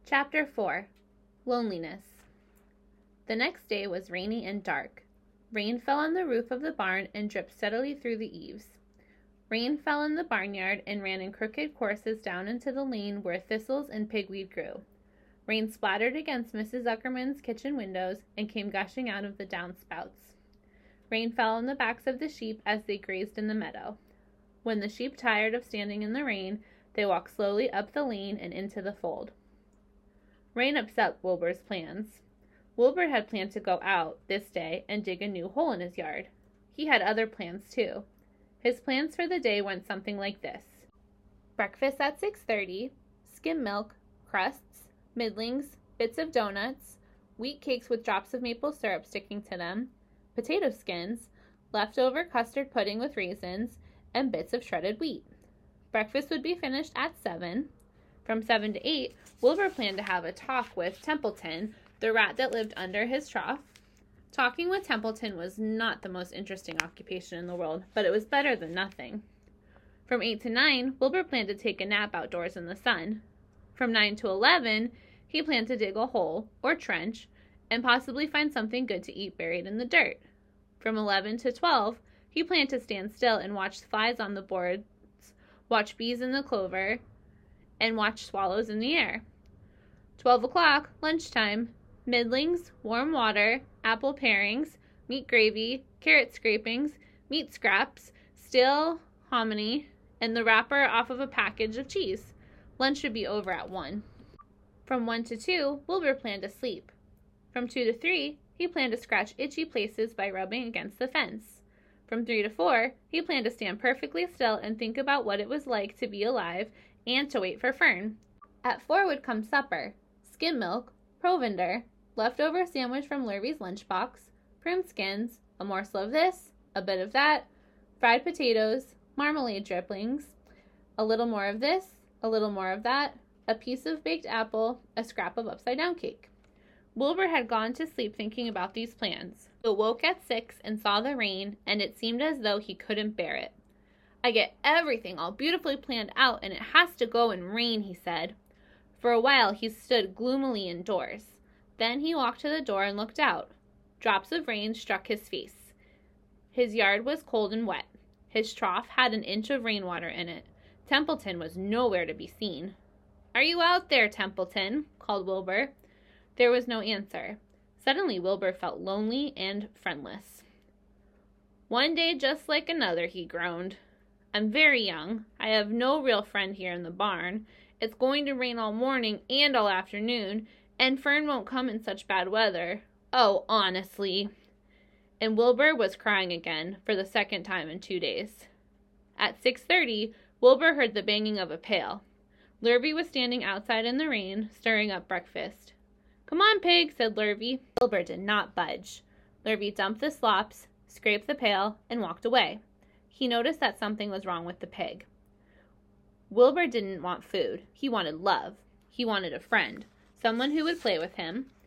Chapter 4. Loneliness. The next day was rainy and dark. Rain fell on the roof of the barn and dripped steadily through the eaves. Rain fell in the barnyard and ran in crooked courses down into the lane where thistles and pigweed grew. Rain splattered against Mrs. Zuckerman's kitchen windows and came gushing out of the downspouts. Rain fell on the backs of the sheep as they grazed in the meadow. When the sheep tired of standing in the rain, they walked slowly up the lane and into the fold. Rain upset Wilbur's plans. Wilbur had planned to go out this day and dig a new hole in his yard. He had other plans too. His plans for the day went something like this. Breakfast at 6:30, skim milk, crusts, middlings, bits of donuts, wheat cakes with drops of maple syrup sticking to them, potato skins, leftover custard pudding with raisins, and bits of shredded wheat. Breakfast would be finished at 7. From 7 to 8, Wilbur planned to have a talk with Templeton, the rat that lived under his trough. Talking with Templeton was not the most interesting occupation in the world, but it was better than nothing. From 8 to 9, Wilbur planned to take a nap outdoors in the sun. From 9 to 11, he planned to dig a hole, or trench, and possibly find something good to eat buried in the dirt. From 11 to 12, he planned to stand still and watch flies on the boards, watch bees in the clover, and watch swallows in the air. 12 o'clock, lunchtime, middlings, warm water, apple parings, meat gravy, carrot scrapings, meat scraps, stale hominy, and the wrapper off of a package of cheese. Lunch should be over at 1. From 1 to 2, Wilbur planned to sleep. From 2 to 3, he planned to scratch itchy places by rubbing against the fence. From 3 to 4, he planned to stand perfectly still and think about what it was like to be alive and to wait for Fern. At 4 would come supper, skim milk, provender, leftover sandwich from Lurvy's lunchbox, prune skins, a morsel of this, a bit of that, fried potatoes, marmalade drippings, a little more of this, a little more of that, a piece of baked apple, a scrap of upside-down cake. Wilbur had gone to sleep thinking about these plans. He awoke at 6 and saw the rain, and it seemed as though he couldn't bear it. "I get everything all beautifully planned out, and it has to go and rain," he said. For a while he stood gloomily indoors. Then he walked to the door and looked out. Drops of rain struck his face. His yard was cold and wet. His trough had an inch of rainwater in it. Templeton was nowhere to be seen. "Are you out there, Templeton?" called Wilbur. There was no answer. Suddenly Wilbur felt lonely and friendless. "One day just like another," he groaned. "I'm very young. I have no real friend here in the barn. It's going to rain all morning and all afternoon, and Fern won't come in such bad weather. Oh, honestly." And Wilbur was crying again, for the second time in 2 days. At 6:30, Wilbur heard the banging of a pail. Lurvy was standing outside in the rain, stirring up breakfast. "Come on, pig," said Lurvy. Wilbur did not budge. Lurvy dumped the slops, scraped the pail, and walked away. He noticed that something was wrong with the pig. Wilbur didn't want food. He wanted love. He wanted a friend, someone who would play with him.